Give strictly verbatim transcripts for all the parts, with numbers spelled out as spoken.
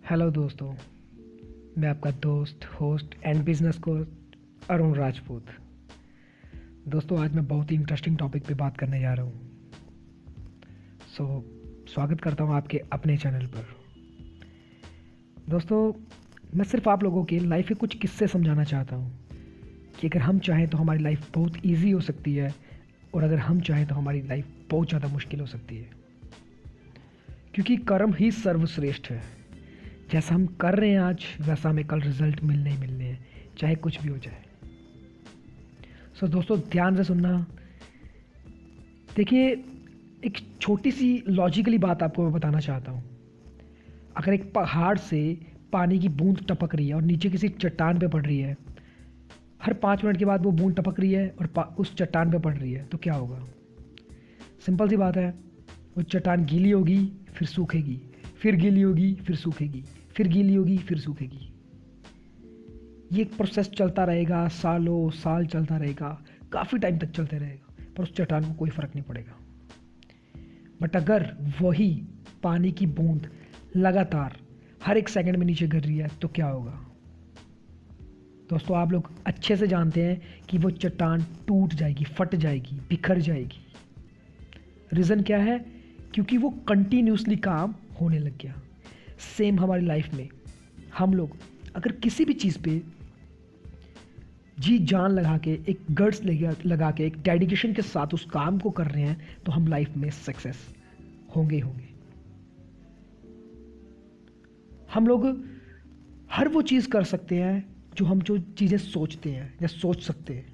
Hello दोस्तों, मैं आपका दोस्त, host and business coach Arun Rajput. दोस्तों, आज मैं बहुत ही इंटरेस्टिंग टॉपिक पे बात करने जा रहा हूँ। सो स्वागत करता हूँ आपके अपने चैनल पर। दोस्तों, मैं सिर्फ आप लोगों के लाइफ के कुछ किस्से समझाना चाहता हूँ कि अगर हम चाहें तो हमारी लाइफ बहुत ईजी हो सकती है, और अगर हम चाहें तो हमारी लाइफ बहुत ज़्यादा मुश्किल हो सकती है। क्योंकि कर्म ही सर्वश्रेष्ठ है। जैसा हम कर रहे हैं आज, वैसा हमें कल रिजल्ट मिलने ही मिलने हैं, चाहे कुछ भी हो जाए। सो so, दोस्तों, ध्यान से सुनना। देखिए, एक छोटी सी लॉजिकली बात आपको मैं बताना चाहता हूँ। अगर एक पहाड़ से पानी की बूंद टपक रही है और नीचे किसी चट्टान पे पड़ रही है, हर पाँच मिनट के बाद वो बूंद टपक रही है और उस चट्टान पे पड़ रही है, तो क्या होगा? सिंपल सी बात है, वो चट्टान गीली होगी, फिर सूखेगी, फिर गीली होगी, फिर सूखेगी, फिर गीली होगी, फिर सूखेगी। ये एक प्रोसेस चलता रहेगा, सालों साल चलता रहेगा, काफ़ी टाइम तक चलते रहेगा, पर उस चट्टान को कोई फ़र्क नहीं पड़ेगा। बट अगर वही पानी की बूंद लगातार हर एक सेकंड में नीचे गिर रही है, तो क्या होगा? दोस्तों, आप लोग अच्छे से जानते हैं कि वो चट्टान टूट जाएगी, फट जाएगी, बिखर जाएगी। रीज़न क्या है? क्योंकि वो कंटिन्यूसली काम होने लग गया। सेम हमारी लाइफ में हम लोग अगर किसी भी चीज़ पे जी जान लगा के, एक गट्स लगा के, एक डेडिकेशन के साथ उस काम को कर रहे हैं, तो हम लाइफ में सक्सेस होंगे ही होंगे। हम लोग हर वो चीज़ कर सकते हैं जो हम जो चीज़ें सोचते हैं या सोच सकते हैं।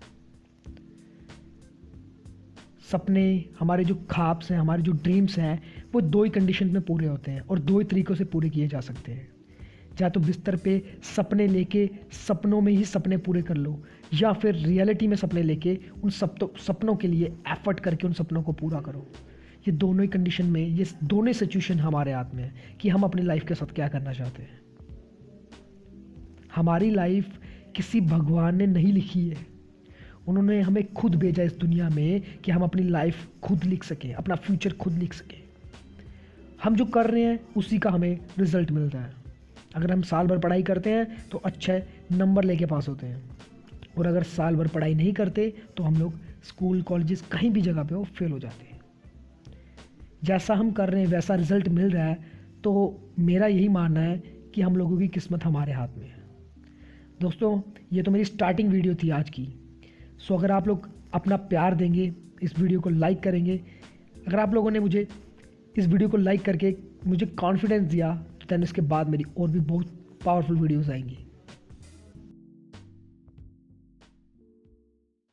सपने, हमारे जो ख्वाब्स हैं, हमारे जो ड्रीम्स हैं, वो दो ही कंडीशन में पूरे होते हैं और दो ही तरीक़ों से पूरे किए जा सकते हैं। या तो बिस्तर पे सपने लेके सपनों में ही सपने पूरे कर लो, या फिर रियलिटी में सपने लेके उन सब तो सपनों के लिए एफर्ट करके उन सपनों को पूरा करो। ये दोनों ही कंडीशन में, ये दोनों सिचुएशन हमारे हाथ में है कि हम अपनी लाइफ के साथ क्या करना चाहते हैं। हमारी लाइफ किसी भगवान ने नहीं लिखी है। उन्होंने हमें खुद भेजा इस दुनिया में कि हम अपनी लाइफ खुद लिख सकें, अपना फ्यूचर खुद लिख सकें। हम जो कर रहे हैं उसी का हमें रिजल्ट मिलता है। अगर हम साल भर पढ़ाई करते हैं तो अच्छे नंबर लेके पास होते हैं, और अगर साल भर पढ़ाई नहीं करते तो हम लोग स्कूल, कॉलेजेस, कहीं भी जगह पे वो फेल हो जाते हैं। जैसा हम कर रहे हैं वैसा रिजल्ट मिल रहा है, तो मेरा यही मानना है कि हम लोगों की किस्मत हमारे हाथ में है। दोस्तों, ये तो मेरी स्टार्टिंग वीडियो थी आज की। सो अगर आप लोग अपना प्यार देंगे, इस वीडियो को लाइक करेंगे, अगर आप लोगों ने मुझे इस वीडियो को लाइक करके मुझे कॉन्फिडेंस दिया, तो दैन इसके बाद मेरी और भी बहुत पावरफुल वीडियोस आएंगी।